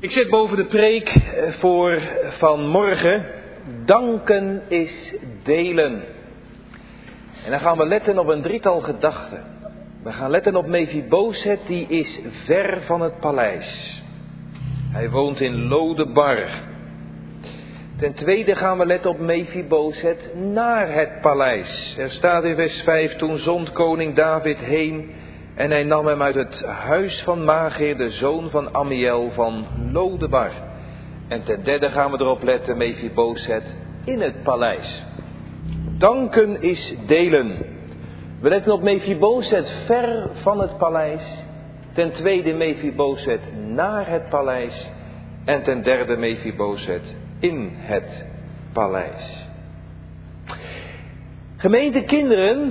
Ik zet boven de preek voor vanmorgen. Danken is delen. En dan gaan we letten op een drietal gedachten. We gaan letten op Mephibozet, die is ver van het paleis. Hij woont in Lodebar. Ten tweede gaan we letten op Mephibozet naar het paleis. Er staat in vers 5, toen zond koning David heen en hij nam hem uit het huis van Magir, de zoon van Amiel van Lodebar. En ten derde gaan we erop letten, Mephibozet in het paleis. Danken is delen. We letten op Mephibozet ver van het paleis. Ten tweede Mephibozet naar het paleis. En ten derde Mephibozet in het paleis. Gemeente kinderen,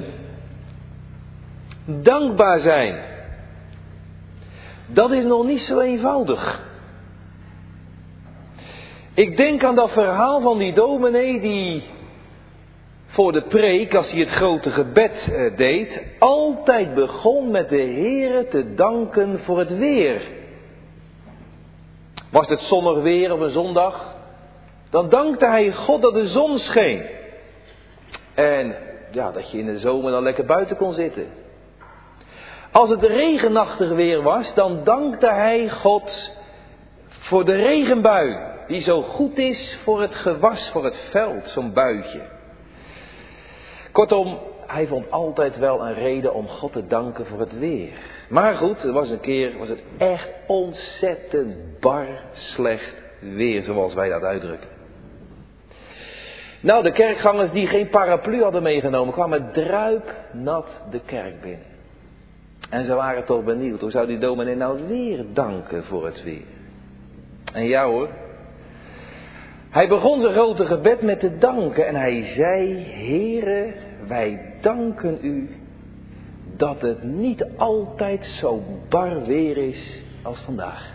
dankbaar zijn. Dat is nog niet zo eenvoudig. Ik denk aan dat verhaal van die dominee die voor de preek, als hij het grote gebed deed, altijd begon met de Heere te danken voor het weer. Was het zonnig weer op een zondag, dan dankte hij God dat de zon scheen. En ja, dat je in de zomer dan lekker buiten kon zitten. Als het regenachtig weer was, dan dankte hij God voor de regenbui, die zo goed is voor het gewas, voor het veld, zo'n buitje. Kortom, hij vond altijd wel een reden om God te danken voor het weer. Maar goed, er was een keer, was het echt ontzettend bar slecht weer, zoals wij dat uitdrukken. Nou, de kerkgangers die geen paraplu hadden meegenomen, kwamen druipnat de kerk binnen. En ze waren toch benieuwd, hoe zou die dominee nou weer danken voor het weer? En ja hoor, hij begon zijn grote gebed met te danken en hij zei, Heere, wij danken u dat het niet altijd zo bar weer is als vandaag.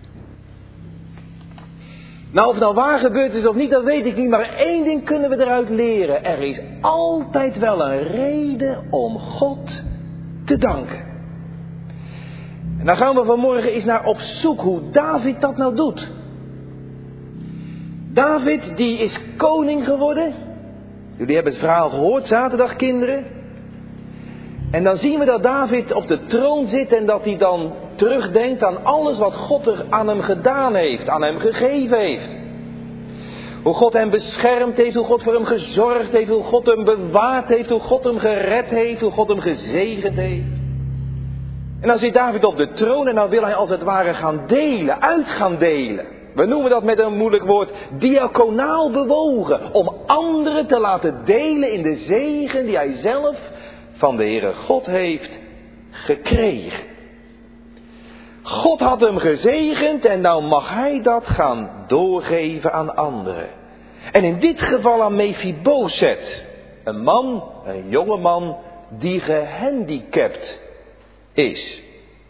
Nou, of het nou waar gebeurd is of niet, dat weet ik niet, maar één ding kunnen we eruit leren. Er is altijd wel een reden om God te danken. En dan gaan we vanmorgen eens naar op zoek hoe David dat nou doet. David, die is koning geworden. Jullie hebben het verhaal gehoord zaterdag, kinderen. En dan zien we dat David op de troon zit en dat hij dan terugdenkt aan alles wat God er aan hem gedaan heeft, aan hem gegeven heeft. Hoe God hem beschermd heeft, hoe God voor hem gezorgd heeft, hoe God hem bewaard heeft, hoe God hem gered heeft, hoe God hem gezegend heeft. En dan zit David op de troon en dan wil hij als het ware gaan delen, uit gaan delen. We noemen dat met een moeilijk woord diaconaal bewogen. Om anderen te laten delen in de zegen die hij zelf van de Heere God heeft gekregen. God had hem gezegend en nou mag hij dat gaan doorgeven aan anderen. En in dit geval aan Mephibozet. Een man, een jonge man die gehandicapt is.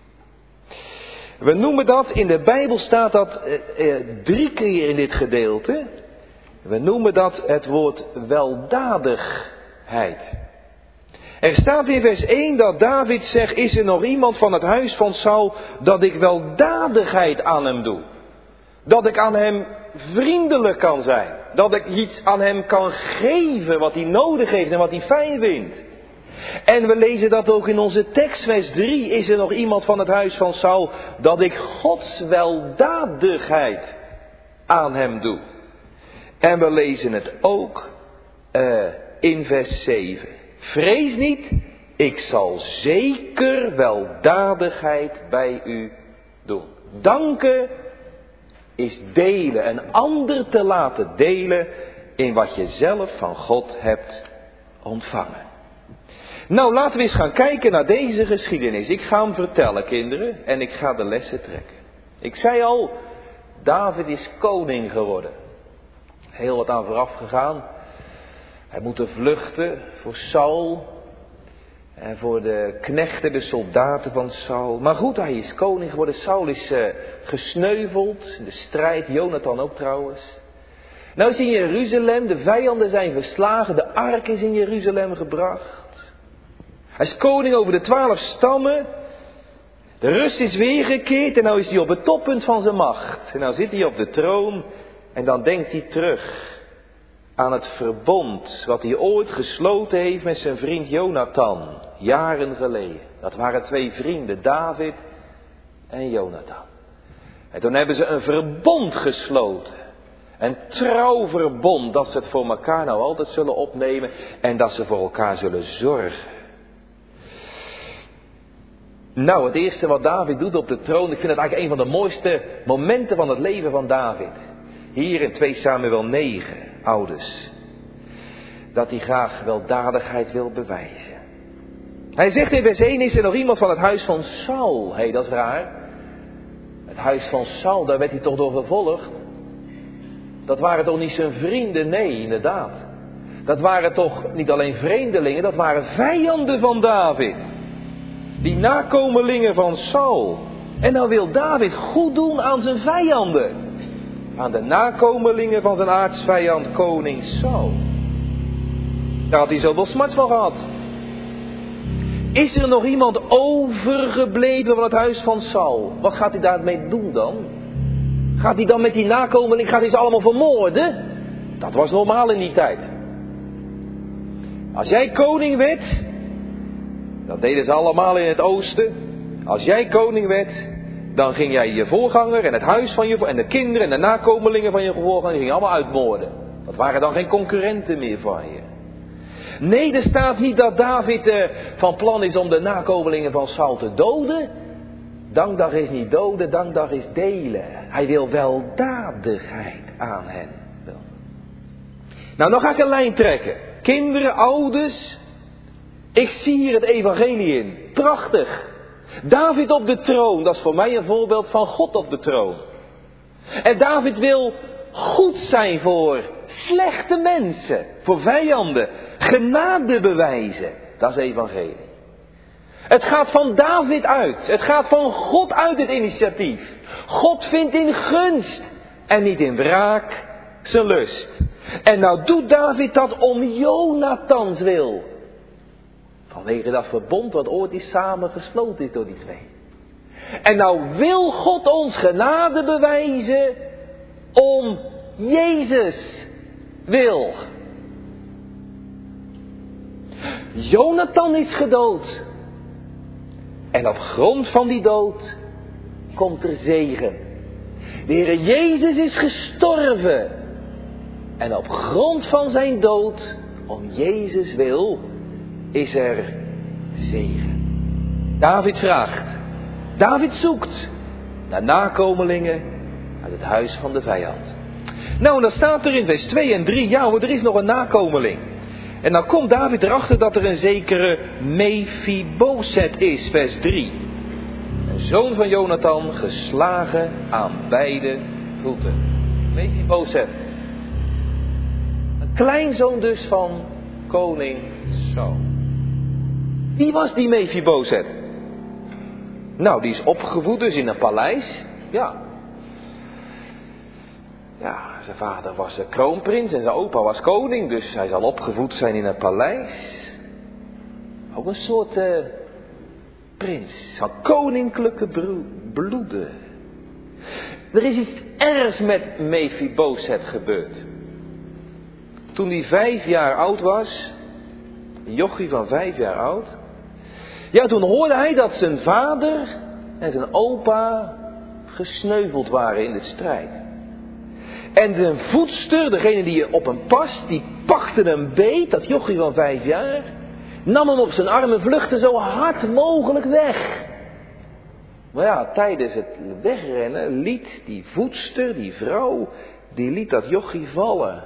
We noemen dat, in de Bijbel staat dat 3 keer in dit gedeelte. We noemen dat het woord weldadigheid. Er staat in vers 1 dat David zegt, is er nog iemand van het huis van Saul dat ik weldadigheid aan hem doe? Dat ik aan hem vriendelijk kan zijn. Dat ik iets aan hem kan geven wat hij nodig heeft en wat hij fijn vindt. En we lezen dat ook in onze tekst, vers 3, is er nog iemand van het huis van Saul dat ik Gods weldadigheid aan hem doe. En we lezen het ook in vers 7. Vrees niet, ik zal zeker weldadigheid bij u doen. Danken is delen, een ander te laten delen in wat je zelf van God hebt ontvangen. Nou, laten we eens gaan kijken naar deze geschiedenis. Ik ga hem vertellen, kinderen, en ik ga de lessen trekken. Ik zei al, David is koning geworden. Heel wat aan vooraf gegaan. Hij moet vluchten voor Saul en voor de knechten, de soldaten van Saul. Maar goed, hij is koning geworden. Saul is gesneuveld in de strijd, Jonathan ook trouwens. Nou is hij in Jeruzalem, de vijanden zijn verslagen, de ark is in Jeruzalem gebracht. Hij is koning over de 12 stammen. De rust is weergekeerd en nou is hij op het toppunt van zijn macht. En nou zit hij op de troon en dan denkt hij terug aan het verbond wat hij ooit gesloten heeft met zijn vriend Jonathan, jaren geleden. Dat waren 2 vrienden, David en Jonathan. En toen hebben ze een verbond gesloten. Een trouwverbond dat ze het voor elkaar nou altijd zullen opnemen en dat ze voor elkaar zullen zorgen. Nou, het eerste wat David doet op de troon, ik vind het eigenlijk een van de mooiste momenten van het leven van David. Hier in 2 Samuel 9, ouders. Dat hij graag weldadigheid wil bewijzen. Hij zegt in vers 1, is er nog iemand van het huis van Saul? Hé, dat is raar. Het huis van Saul, daar werd hij toch door vervolgd? Dat waren toch niet zijn vrienden? Nee, inderdaad. Dat waren toch niet alleen vreemdelingen, dat waren vijanden van David. Die nakomelingen van Saul. En dan wil David goed doen aan zijn vijanden. Aan de nakomelingen van zijn aartsvijand koning Saul. Daar had hij zoveel smart van gehad. Is er nog iemand overgebleven van het huis van Saul? Wat gaat hij daarmee doen dan? Gaat hij dan met die nakomeling, gaat hij ze allemaal vermoorden? Dat was normaal in die tijd. Als jij koning werd, dat deden ze allemaal in het oosten. Als jij koning werd, dan ging jij je voorganger en het huis van je en de kinderen en de nakomelingen van je voorganger, die gingen allemaal uitmoorden. Dat waren dan geen concurrenten meer van je. Nee, er staat niet dat David van plan is om de nakomelingen van Saul te doden. Dankdag is niet doden, dankdag is delen. Hij wil weldadigheid aan hen. Nou ga ik een lijn trekken. Kinderen, ouders. Ik zie hier het evangelie in. Prachtig. David op de troon, dat is voor mij een voorbeeld van God op de troon. En David wil goed zijn voor slechte mensen, voor vijanden. Genade bewijzen, dat is evangelie. Het gaat van David uit. Het gaat van God uit, het initiatief. God vindt in gunst en niet in wraak zijn lust. En nou doet David dat om Jonathans wil. Vanwege dat verbond wat ooit is samengesloten is door die 2. En nou wil God ons genade bewijzen om Jezus wil. Jonathan is gedood. En op grond van die dood komt er zegen. De Heer Jezus is gestorven. En op grond van zijn dood, om Jezus wil, is er zegen. David vraagt. David zoekt naar nakomelingen uit het huis van de vijand. Nou, dan staat er in vers 2 en 3, ja hoor, er is nog een nakomeling. En dan komt David erachter dat er een zekere Mephiboset is, vers 3. Een zoon van Jonathan, geslagen aan beide voeten. Mephiboset. Een kleinzoon dus van koning Saul. Wie was die Mephiboset? Nou, die is opgevoed dus in een paleis. Ja, zijn vader was kroonprins en zijn opa was koning, dus hij zal opgevoed zijn in een paleis. Ook een soort prins van koninklijke bloeden. Er is iets ergs met Mephiboset gebeurd. Toen hij 5 jaar oud was, een jochie van 5 jaar oud. Ja, toen hoorde hij dat zijn vader en zijn opa gesneuveld waren in de strijd. En de voedster, degene die op hem past, die pakte hem beet, dat jochie van 5 jaar, nam hem op zijn armen, vluchtte zo hard mogelijk weg. Maar ja, tijdens het wegrennen liet die voedster, die vrouw, die liet dat jochie vallen.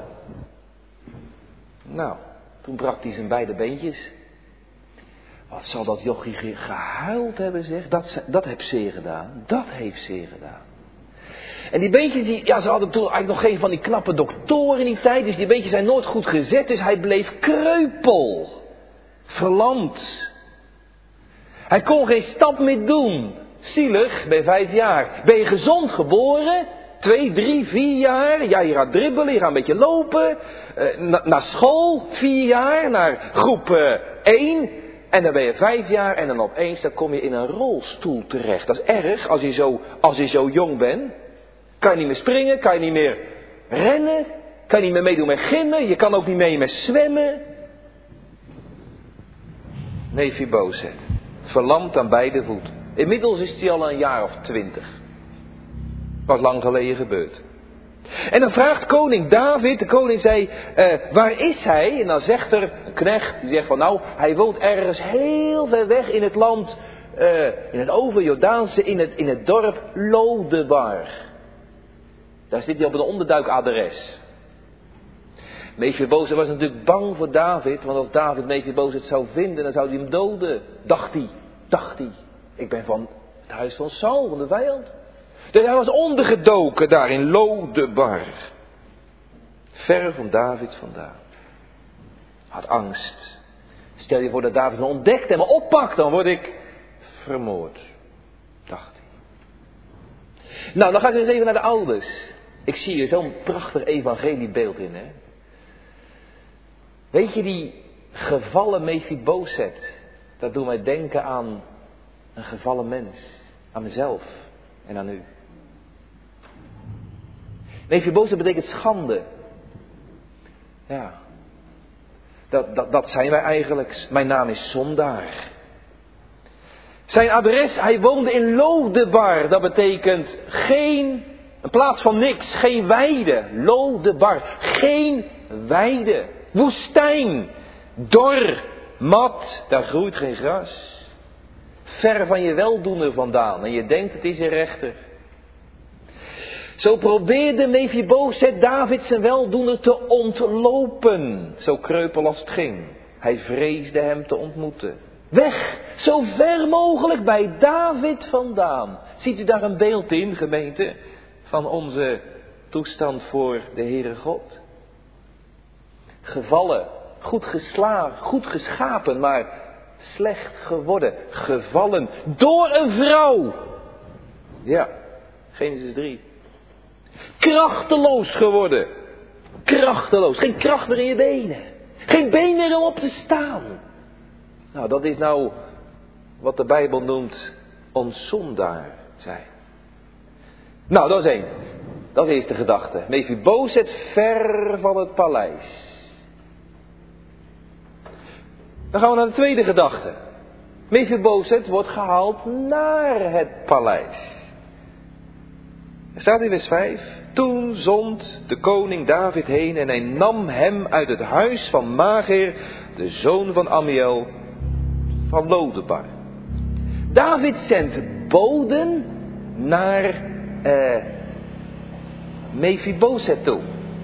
Nou, toen brak hij zijn beide beentjes. Wat zal dat jochie gehuild hebben, zeg. Dat heeft zeer gedaan. Dat heeft zeer gedaan. En die beentjes, ze hadden toen eigenlijk nog geen van die knappe doktoren in die tijd. Dus die beentjes zijn nooit goed gezet. Dus hij bleef kreupel. Verlamd. Hij kon geen stap meer doen. Zielig, bij 5 jaar. Ben je gezond geboren? 2, 3, 4 jaar. Ja, je gaat dribbelen, je gaat een beetje lopen. Naar school, 4 jaar. Naar groep 1. En dan ben je 5 jaar en dan opeens dan kom je in een rolstoel terecht. Dat is erg als je zo jong bent. Kan je niet meer springen, kan je niet meer rennen, kan je niet meer meedoen met gymmen, je kan ook niet mee met zwemmen. Mephibozet, verlamd aan beide voeten. Inmiddels is hij al een jaar of 20. Was lang geleden gebeurd. En dan vraagt koning David, de koning zei, waar is hij? En dan zegt er een knecht, die zegt van nou, hij woont ergens heel ver weg in het land, in het overjordaanse, in het dorp Lodebar. Daar zit hij op een onderduikadres. Mephibozet was natuurlijk bang voor David, want als David Mephibozet zou vinden, dan zou hij hem doden. Dacht hij. Ik ben van het huis van Saul, van de vijand. Dus hij was ondergedoken daar in Lodebar. Ver van David vandaan. Had angst. Stel je voor dat David me ontdekt en me oppakt, dan word ik vermoord. Dacht hij. Nou, dan ga ik eens even naar de ouders. Ik zie hier zo'n prachtig evangeliebeeld in, hè. Weet je, die gevallen Mephibozet, dat doet mij denken aan een gevallen mens. Aan mezelf en aan u. Mephibozet betekent schande. Ja. Dat zijn wij eigenlijk. Mijn naam is zondaar. Zijn adres, hij woonde in Lodebar. Dat betekent een plaats van niks. Geen weide. Lodebar. Geen weide. Woestijn. Dor. Mat. Daar groeit geen gras. Ver van je weldoener vandaan. En je denkt het is een rechter. Zo probeerde Mephibozet David zijn weldoener te ontlopen. Zo kreupel als het ging. Hij vreesde hem te ontmoeten. Weg, zo ver mogelijk bij David vandaan. Ziet u daar een beeld in, gemeente, van onze toestand voor de Heere God? Gevallen, goed geslagen, goed geschapen, maar slecht geworden. Gevallen door een vrouw. Ja, Genesis 3. Krachteloos geworden. Krachteloos. Geen kracht meer in je benen. Geen benen meer om op te staan. Nou, dat is nou wat de Bijbel noemt onzondaar zijn. Nou, dat is één. Dat is de eerste gedachte. Mephibozet ver van het paleis. Dan gaan we naar de tweede gedachte. Mephibozet wordt gehaald naar het paleis. Er staat in vers 5. Toen zond de koning David heen en hij nam hem uit het huis van Magir, de zoon van Amiel, van Lodebar. David zendt boden naar Mephibozet toe.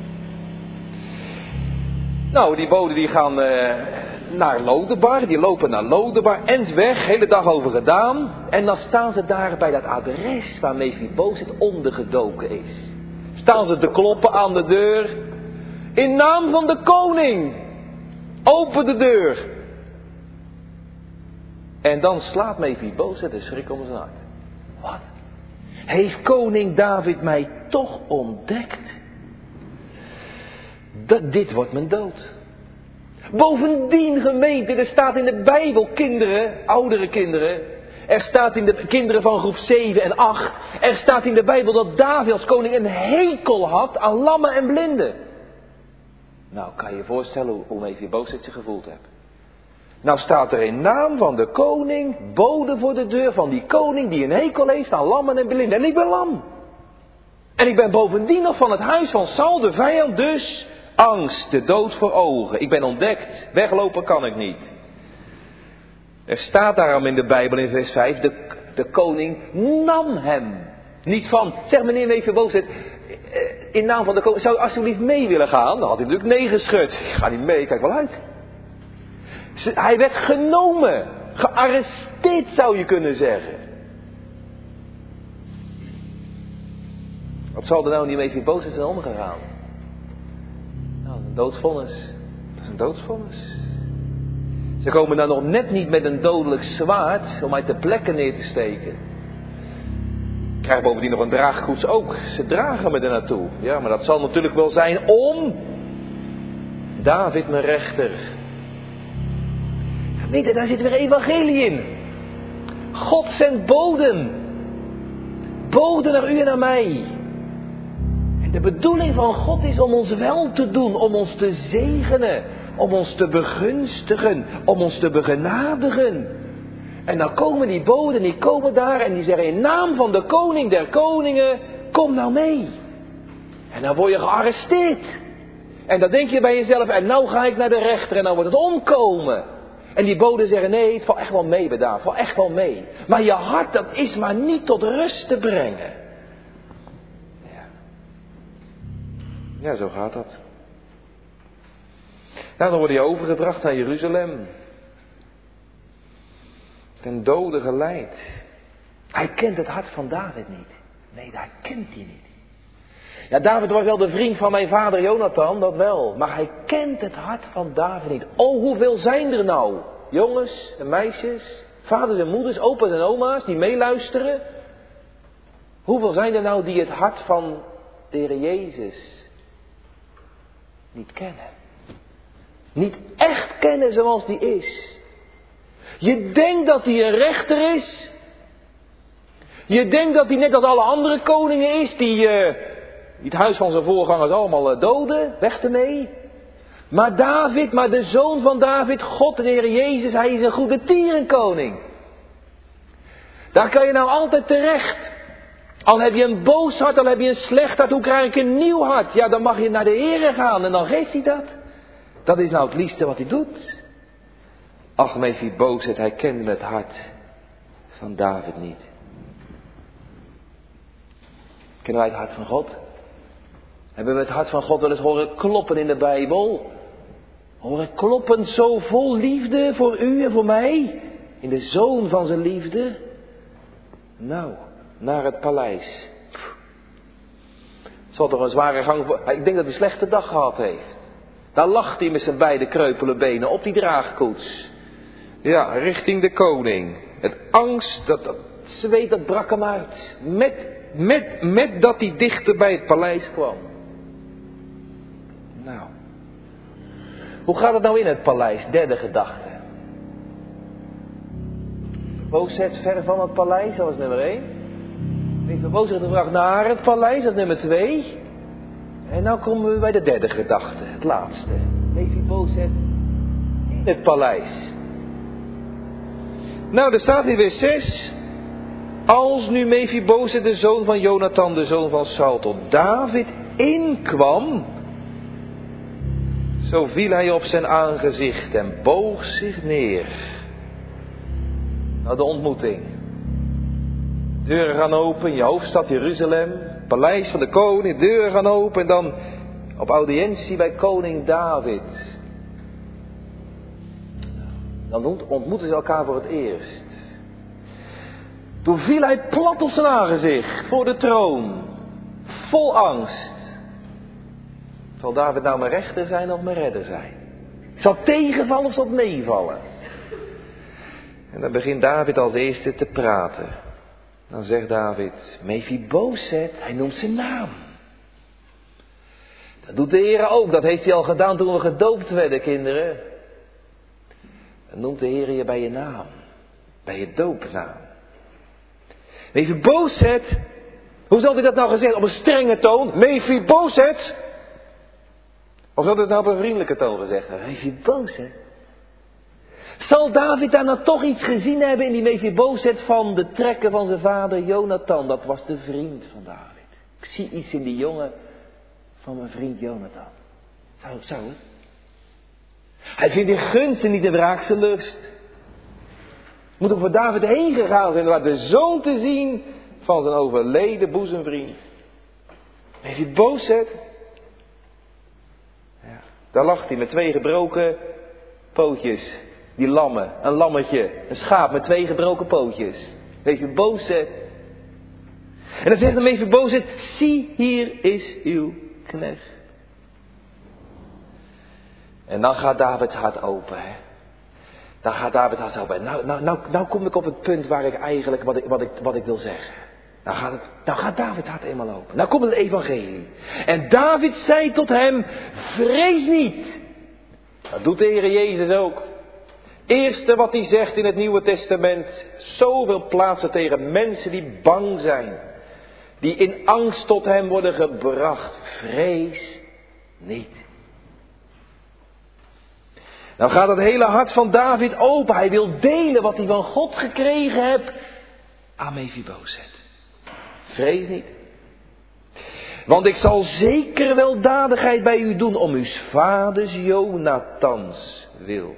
Nou, die boden die gaan naar Lodebar, die lopen naar Lodebar, endweg, hele dag over gedaan. En dan staan ze daar bij dat adres waar Mephibozet ondergedoken is. Staan ze te kloppen aan de deur. In naam van de koning, open de deur. En dan slaat Mephibozet de schrik om zijn hart. Wat? Heeft koning David mij toch ontdekt? Dit wordt mijn dood. Bovendien, gemeente, er staat in de Bijbel, kinderen, oudere kinderen. Er staat in de kinderen van groep 7 en 8. Er staat in de Bijbel dat David als koning een hekel had aan lammen en blinden. Nou, kan je je voorstellen hoe Mephibozet zich gevoeld heeft. Nou staat er in naam van de koning, boden voor de deur van die koning die een hekel heeft aan lammen en blinden. En ik ben lam. En ik ben bovendien nog van het huis van Saul, de vijand, dus angst, de dood voor ogen. Ik ben ontdekt, weglopen kan ik niet. Er staat daarom in de Bijbel in vers 5, de koning nam hem. Niet van, zeg meneer Mephibozet, in naam van de koning, zou u alsjeblieft mee willen gaan? Dan had hij natuurlijk nee geschud. Ik ga niet mee, kijk wel uit. Hij werd genomen, gearresteerd zou je kunnen zeggen. Wat zal er nou in die Mephibozet zijn omgegaan? Nou, dat is een doodvonnis. Dat is een doodvonnis. Ze komen dan nog net niet met een dodelijk zwaard om mij ter plekke neer te steken. Ik krijg bovendien nog een draagkoets ook. Ze dragen me er naartoe. Ja, maar dat zal natuurlijk wel zijn om David mijn rechter. Weet je, daar zit weer evangelie in. God zendt boden. Boden naar u en naar mij. En de bedoeling van God is om ons wel te doen, om ons te zegenen, om ons te begunstigen, om ons te begenadigen. En dan komen die boden, die komen daar en die zeggen in naam van de koning der koningen, kom nou mee. En dan word je gearresteerd. En dan denk je bij jezelf, en nou ga ik naar de rechter en dan wordt het omkomen. En die boden zeggen, nee, het valt echt wel mee, Bedavid, valt echt wel mee. Maar je hart, dat is maar niet tot rust te brengen. Ja, zo gaat dat. Nou, dan word je overgebracht naar Jeruzalem. Ten dode geleid. Hij kent het hart van David niet. Nee, dat kent hij niet. Ja, David was wel de vriend van mijn vader Jonathan, dat wel. Maar hij kent het hart van David niet. Oh, hoeveel zijn er nou? Jongens en meisjes, vaders en moeders, opa's en oma's die meeluisteren. Hoeveel zijn er nou die het hart van de Heer Jezus niet kennen? Niet echt kennen zoals die is. Je denkt dat hij een rechter is. Je denkt dat hij net als alle andere koningen is die het huis van zijn voorgangers allemaal doden, weg ermee. Maar David, maar de zoon van David, God de Heer Jezus, hij is een goede tierenkoning. Daar kan je nou altijd terecht. Al heb je een boos hart, al heb je een slecht hart, hoe krijg ik een nieuw hart? Ja, dan mag je naar de Heer gaan en dan geeft hij dat. Dat is nou het liefste wat hij doet. Ach, Mephibosheth, hij kende het hart van David niet. Kennen wij het hart van God? Hebben we het hart van God wel eens horen kloppen in de Bijbel? Horen kloppen zo vol liefde voor u en voor mij? In de zoon van zijn liefde? Nou, naar het paleis. Het zal toch een zware gang voor... Ik denk dat hij een slechte dag gehad heeft. Daar lag hij met zijn beide kreupele benen op die draagkoets. Ja, richting de koning. Het angst, dat zweet, dat brak hem uit. Met dat hij dichter bij het paleis kwam. Nou. Hoe gaat het nou in het paleis? Derde gedachte. Mephibosheth ver van het paleis, dat was nummer 1. Mephibosheth gebracht naar het paleis, dat is nummer 2. En nou komen we bij de derde gedachte, het laatste. Mephibosheth in het paleis. Nou, er staat in vers 6. Als nu Mephibosheth, de zoon van Jonathan, de zoon van Saul, tot David inkwam, zo viel hij op zijn aangezicht en boog zich neer. Nou, de ontmoeting. Deuren gaan open, je hoofdstad Jeruzalem, paleis van de koning, deuren gaan open en dan op audiëntie bij koning David. Dan ontmoeten ze elkaar voor het eerst. Toen viel hij plat op zijn aangezicht voor de troon, vol angst. Zal David nou mijn rechter zijn of mijn redder zijn? Zal het tegenvallen of zal het meevallen? En dan begint David als eerste te praten. Dan zegt David, Mephibosheth, hij noemt zijn naam. Dat doet de Heer ook, dat heeft hij al gedaan toen we gedoopt werden, kinderen. Dan noemt de Heer je bij je naam, bij je doopnaam. Mephibosheth, hoe zal hij dat nou gezegd? Op een strenge toon, Mephibosheth. Of zal hij het nou op een vriendelijke toon gezegd hebben? Mephibosheth. Zal David daar nou toch iets gezien hebben in die Mephibosheth van de trekken van zijn vader Jonathan? Dat was de vriend van David. Ik zie iets in die jongen van mijn vriend Jonathan. Zou het? Hij vindt in gunsten niet de wraakse lust. Moet ook voor David heen gegaan zijn om de zoon te zien van zijn overleden boezemvriend. Mephibosheth. Ja, daar lag hij met 2 gebroken pootjes. Die lammen, een lammetje, een schaap met 2 gebroken pootjes. Mephibosheth. En dan zegt de Mephibosheth, zie hier is uw knecht. En dan gaat Davids hart open. Hè? Dan gaat Davids hart open. Nou kom ik op het punt waar ik eigenlijk wat ik wil zeggen. Nou gaat Davids hart eenmaal open. Nou komt het evangelie. En David zei tot hem, vrees niet. Dat doet de Heer Jezus ook. Eerste wat hij zegt in het Nieuwe Testament. Zoveel plaatsen tegen mensen die bang zijn. Die in angst tot hem worden gebracht. Vrees niet. Nou gaat het hele hart van David open. Hij wil delen wat hij van God gekregen heeft aan Mephibozet. Vrees niet. Want ik zal zeker weldadigheid bij u doen om uw vaders Jonathans wil.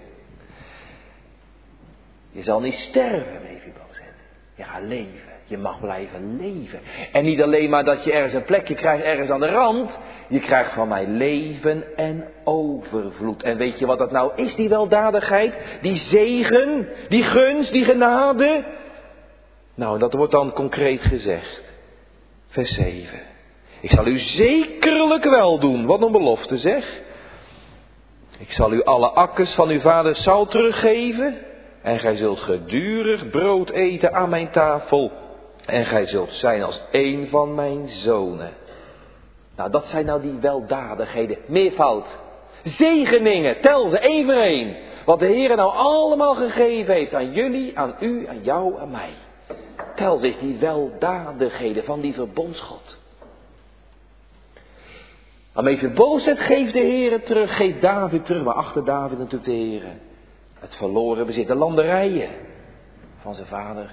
Je zal niet sterven, Mephibozet. Je gaat leven. Je mag blijven leven. En niet alleen maar dat je ergens een plekje krijgt, ergens aan de rand. Je krijgt van mij leven en overvloed. En weet je wat dat nou is, die weldadigheid? Die zegen, die gunst, die genade. Nou, dat wordt dan concreet gezegd. Vers 7. Ik zal u zekerlijk wel doen. Wat een belofte zeg. Ik zal u alle akkers van uw vader Saul teruggeven. En gij zult gedurig brood eten aan mijn tafel. En gij zult zijn als een van mijn zonen. Nou, dat zijn nou die weldadigheden. Meervoud. Zegeningen. Tel ze één voor één. Wat de Heer nou allemaal gegeven heeft aan jullie, aan u, aan jou, aan mij. Tel ze eens die weldadigheden van die verbondsgod. Maar Mephibozet geeft de Heer terug, geeft David terug. Maar achter David natuurlijk de Heer. Het verloren bezit, de landerijen van zijn vader.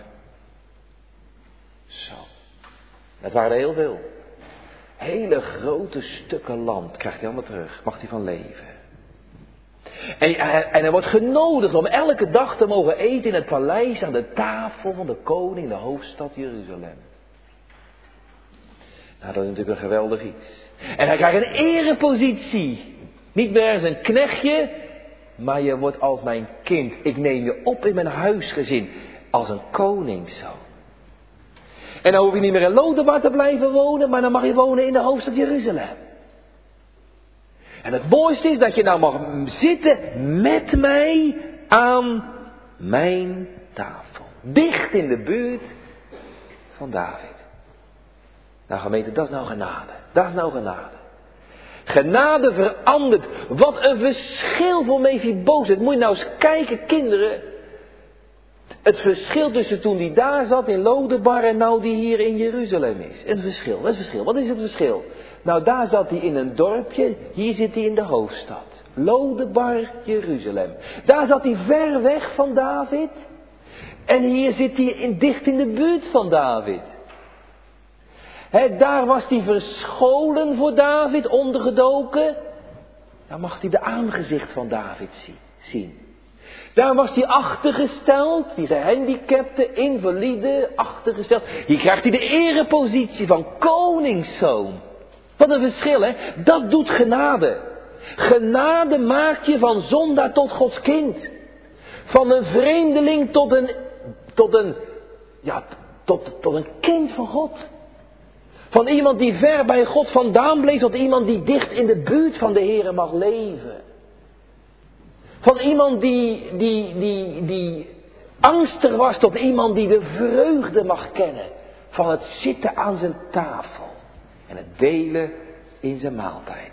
Zo. Dat waren er heel veel. Hele grote stukken land krijgt hij allemaal terug. Mag hij van leven. En hij wordt genodigd om elke dag te mogen eten in het paleis aan de tafel van de koning, de hoofdstad Jeruzalem. Nou, dat is natuurlijk een geweldig iets. En hij krijgt een erepositie. Niet meer als een knechtje, maar je wordt als mijn kind. Ik neem je op in mijn huisgezin. Als een koningszoon. En dan hoef je niet meer in Lodebar te blijven wonen, maar dan mag je wonen in de hoofdstad Jeruzalem. En het mooiste is dat je nou mag zitten met mij aan mijn tafel. Dicht in de buurt van David. Nou gemeente, dat is nou genade. Dat is nou genade. Genade verandert. Wat een verschil voor Mephibozet. Moet je nou eens kijken, kinderen. Het verschil tussen toen hij daar zat in Lodebar en nou die hier in Jeruzalem is. Een verschil, wat is het verschil? Wat is het verschil? Nou, daar zat hij in een dorpje, hier zit hij in de hoofdstad. Lodebar, Jeruzalem. Daar zat hij ver weg van David. En hier zit hij dicht in de buurt van David. Daar was hij verscholen voor David, ondergedoken. Dan mag hij de aangezicht van David zien. Daar was hij achtergesteld, die gehandicapte, invalide, achtergesteld. Hier krijgt hij de erepositie van koningszoon. Wat een verschil, hè? Dat doet genade. Genade maakt je van zondaar tot Gods kind. Van een vreemdeling tot een kind van God. Van iemand die ver bij God vandaan bleef tot iemand die dicht in de buurt van de Heere mag leven. Van iemand die angstig was tot iemand die de vreugde mag kennen. Van het zitten aan zijn tafel. En het delen in zijn maaltijd.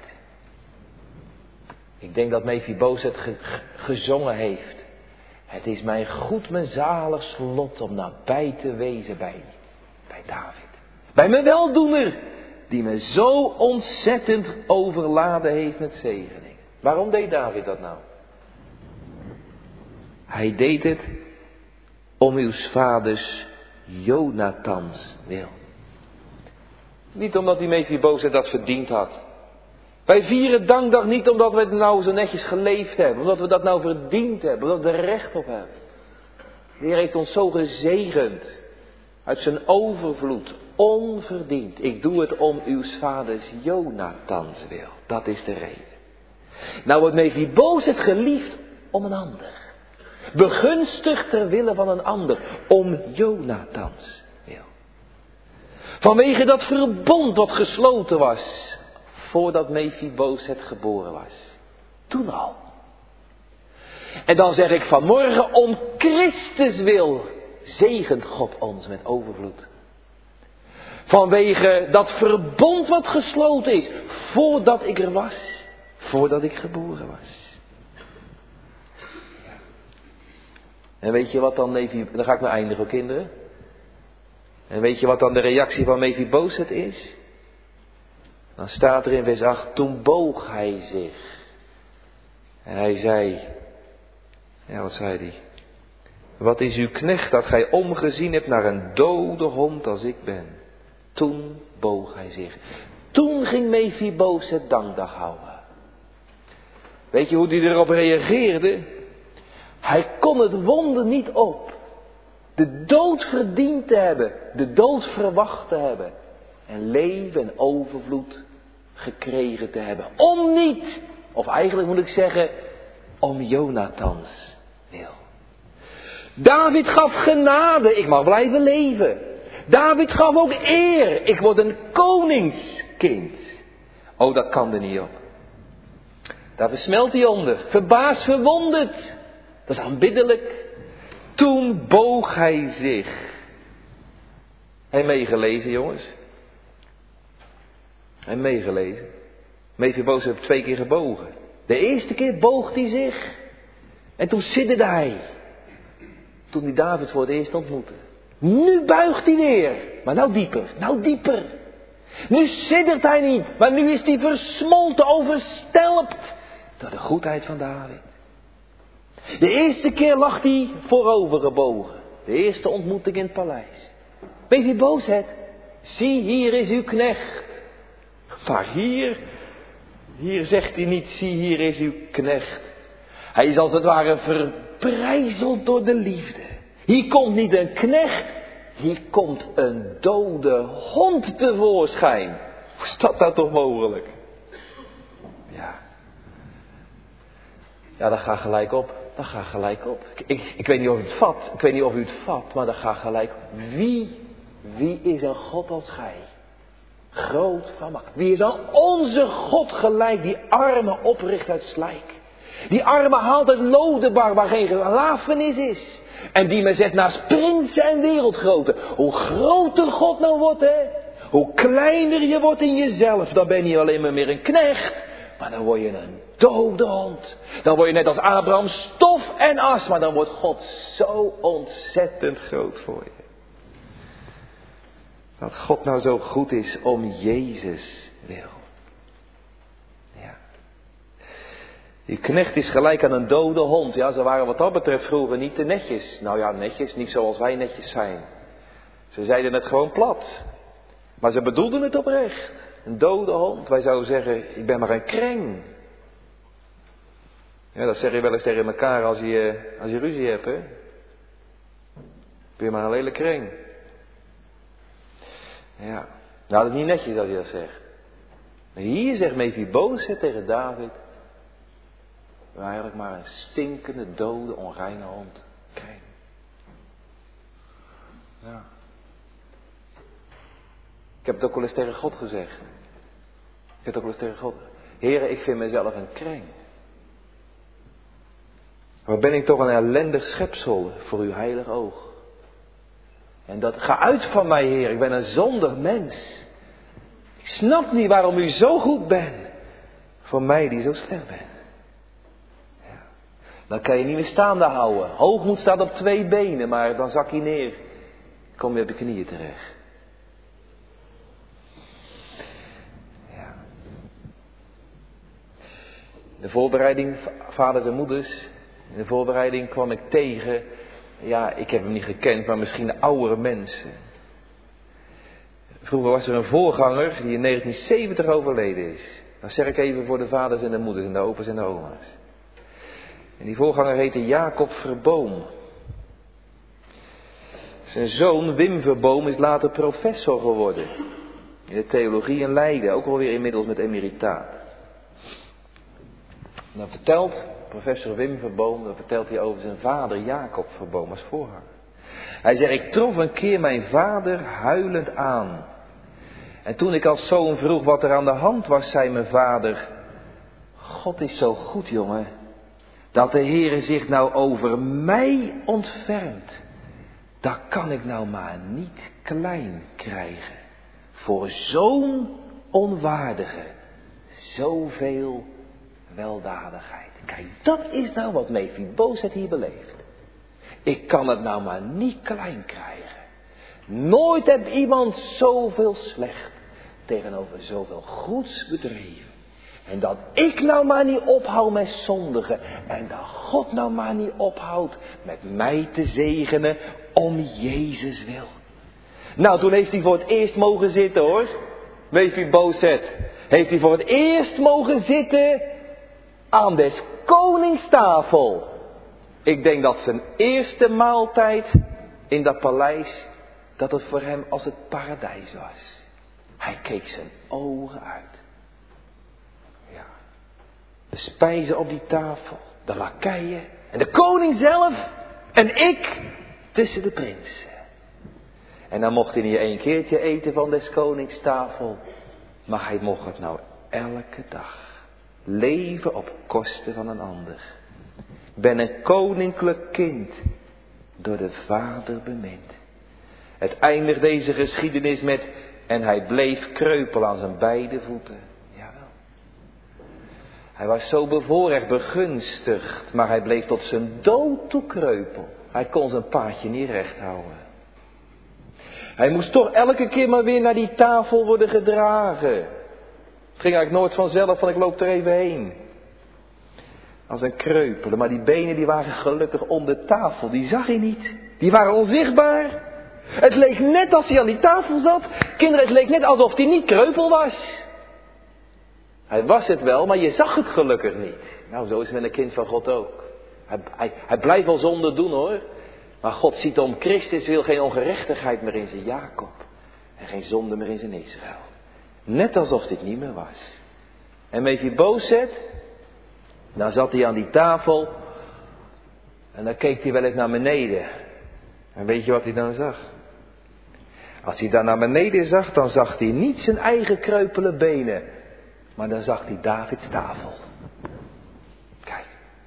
Ik denk dat Mephibozet gezongen heeft. Het is mij goed, mijn zalig lot om nabij te wezen bij David. Bij mijn weldoener, die me zo ontzettend overladen heeft met zegeningen. Waarom deed David dat nou? Hij deed het om uw vaders Jonathans wil. Niet omdat die Mephibozet dat verdiend had. Wij vieren dankdag niet omdat we het nou zo netjes geleefd hebben. Omdat we dat nou verdiend hebben. Omdat we er recht op hebben. De Heer heeft ons zo gezegend. Uit zijn overvloed. Onverdiend. Ik doe het om uw vaders Jonathans wil. Dat is de reden. Nou wordt Mephibozet geliefd om een ander. Begunstigd ter wille van een ander. Om Jonathans wil. Vanwege dat verbond wat gesloten was. Voordat Mephibozet geboren was. Toen al. En dan zeg ik vanmorgen om Christus wil. Zegent God ons met overvloed. Vanwege dat verbond wat gesloten is. Voordat ik er was. Voordat ik geboren was. En weet je wat dan dan ga ik nou eindigen, kinderen. En weet je wat dan de reactie van Mephibozet is? Dan staat er in vers 8, toen boog hij zich. En hij zei, ja wat zei hij? Wat is uw knecht dat gij omgezien hebt naar een dode hond als ik ben? Toen boog hij zich. Toen ging Mephibozet dankdag houden. Weet je hoe hij erop reageerde? Hij kon het wonder niet op. De dood verdiend te hebben. De dood verwacht te hebben. En leven en overvloed gekregen te hebben. Om niet, of eigenlijk moet ik zeggen, om Jonathans wil. David gaf genade, ik mag blijven leven. David gaf ook eer, ik word een koningskind. Oh, dat kan er niet op. Daar versmelt hij onder, verbaasd, verwonderd. Dat is aanbiddelijk. Toen boog hij zich. Heb je meegelezen, jongens? Heb je meegelezen? Mephibozet heeft 2 keer gebogen. De eerste keer boog hij zich. En toen sidderde hij. Toen hij David voor het eerst ontmoette. Nu buigt hij weer. Maar nou dieper, nou dieper. Nu siddert hij niet. Maar nu is hij versmolten, overstelpt door de goedheid van David. De eerste keer lag hij voorover gebogen. De eerste ontmoeting in het paleis. Mephibozet, zie hier is uw knecht. Maar hier zegt hij niet, zie hier is uw knecht. Hij is als het ware verbrijzeld door de liefde. Hier komt niet een knecht, hier komt een dode hond tevoorschijn. Hoe is dat nou toch mogelijk? Ja, dat gaat gelijk op. Dat gaat gelijk op. Ik weet niet of u het vat. Ik weet niet of u het vat, maar dat gaat gelijk op. Wie is een God als gij? Groot van macht. Wie is aan onze God gelijk, die armen opricht uit slijk? Die armen haalt uit Lodebar waar geen lafenis is. En die men zet naast prinsen en wereldgroten. Hoe groter God nou wordt, hè? Hoe kleiner je wordt in jezelf. Dan ben je alleen maar meer een knecht. Maar dan word je een dode hond. Dan word je net als Abraham stof en as. Maar dan wordt God zo ontzettend groot voor je. Dat God nou zo goed is om Jezus wil. Ja. Je knecht is gelijk aan een dode hond. Ja, ze waren wat dat betreft vroeger niet te netjes. Nou ja, netjes, niet zoals wij netjes zijn. Ze zeiden het gewoon plat. Maar ze bedoelden het oprecht. Een dode hond. Wij zouden zeggen, ik ben maar een kreng. Ja, dat zeg je wel eens tegen elkaar als je ruzie hebt, hè. Ben je maar een lelijke kreng. Ja, nou dat is niet netjes als je dat zegt. Maar hier zegt Mephibozet tegen David. Eigenlijk maar een stinkende, dode, onreine hond. Kreng. Ja. Ik heb het ook wel eens tegen God gezegd. Heere, ik vind mezelf een kreng. Wat ben ik toch een ellendig schepsel voor uw heilig oog. En dat, ga uit van mij, Heer, ik ben een zondig mens. Ik snap niet waarom u zo goed bent. Voor mij die zo slecht ben. Ja. Dan kan je niet meer staande houden. Hoogmoed staat op 2 benen, maar dan zak je neer. Kom je op je knieën terecht. Ja. De voorbereiding, vaders en moeders. In de voorbereiding kwam ik tegen. Ja, ik heb hem niet gekend, maar misschien de oudere mensen. Vroeger was er een voorganger die in 1970 overleden is. Dat zeg ik even voor de vaders en de moeders en de opa's en de oma's. En die voorganger heette Jacob Verboom. Zijn zoon Wim Verboom is later professor geworden. In de theologie in Leiden, ook alweer inmiddels met emeritaat. En dan vertelt professor Wim Verboom, dan vertelt hij over zijn vader Jacob Verboom als voorganger. Hij zegt, ik trof een keer mijn vader huilend aan. En toen ik als zoon vroeg wat er aan de hand was, zei mijn vader, God is zo goed, jongen, dat de Heere zich nou over mij ontfermt. Dat kan ik nou maar niet klein krijgen. Voor zo'n onwaardige, zoveel weldadigheid. Kijk, dat is nou wat Mephibozet hier beleeft. Ik kan het nou maar niet klein krijgen. Nooit heb iemand zoveel slecht tegenover zoveel goeds bedreven. En dat ik nou maar niet ophoud met zondigen. En dat God nou maar niet ophoudt met mij te zegenen om Jezus wil. Nou, toen heeft hij voor het eerst mogen zitten hoor. Mephibozet. Heeft hij voor het eerst mogen zitten aan des konings tafel. Ik denk dat zijn eerste maaltijd in dat paleis, dat het voor hem als het paradijs was. Hij keek zijn ogen uit. Ja. De spijzen op die tafel, de lakeien en de koning zelf en ik tussen de prinsen. En dan mocht hij niet 1 keertje eten van des konings tafel, maar hij mocht het nou elke dag. Leven op kosten van een ander. Ik ben een koninklijk kind, door de Vader bemind. Het eindigt deze geschiedenis met, en hij bleef kreupel aan zijn beide voeten. Jawel. Hij was zo bevoorrecht, begunstigd, maar hij bleef tot zijn dood toe kreupel. Hij kon zijn paardje niet recht houden. Hij moest toch elke keer maar weer naar die tafel worden gedragen. Het ging eigenlijk nooit vanzelf, van ik loop er even heen. Als een kreupele, maar die benen die waren gelukkig om de tafel, die zag hij niet. Die waren onzichtbaar. Het leek net als hij aan die tafel zat. Kinderen, het leek net alsof hij niet kreupel was. Hij was het wel, maar je zag het gelukkig niet. Nou, zo is het met een kind van God ook. Hij blijft wel zonde doen hoor. Maar God ziet om Christus wil geen ongerechtigheid meer in zijn Jacob. En geen zonde meer in zijn Israël. Net alsof dit niet meer was. En Mephibozet, dan zat hij aan die tafel. En dan keek hij wel eens naar beneden. En weet je wat hij dan zag? Als hij dan naar beneden zag, dan zag hij niet zijn eigen kreupele benen. Maar dan zag hij Davids tafel. Kijk.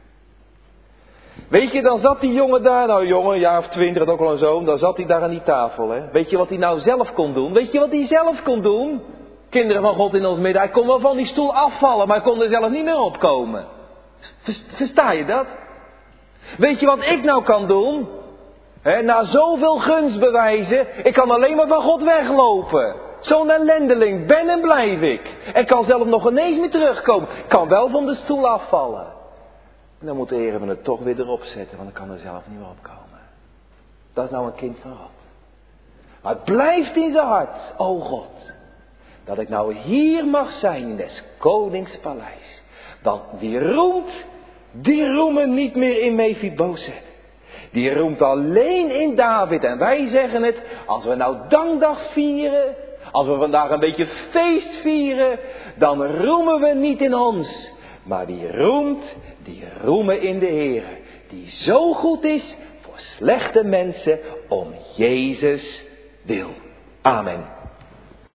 Weet je, dan zat die jongen daar, nou jongen, een jaar of 20, had ook al een zoon. Dan zat hij daar aan die tafel, hè. Weet je wat hij nou zelf kon doen? Weet je wat hij zelf kon doen? Kinderen van God in ons midden, hij kon wel van die stoel afvallen, maar hij kon er zelf niet meer opkomen. Versta je dat? Weet je wat ik nou kan doen? Na zoveel gunstbewijzen, ik kan alleen maar van God weglopen. Zo'n ellendeling ben en blijf ik. En kan zelf nog ineens meer terugkomen. Ik kan wel van de stoel afvallen. En dan moet de Heer me het toch weer erop zetten, want ik kan er zelf niet meer opkomen. Dat is nou een kind van God. Maar het blijft in zijn hart, o God, dat ik nou hier mag zijn in des konings paleis. Want die roemen niet meer in Mephibozet. Die roemt alleen in David. En wij zeggen het, als we nou dankdag vieren, als we vandaag een beetje feest vieren, dan roemen we niet in ons. Maar die roemen in de Heer. Die zo goed is voor slechte mensen om Jezus wil. Amen.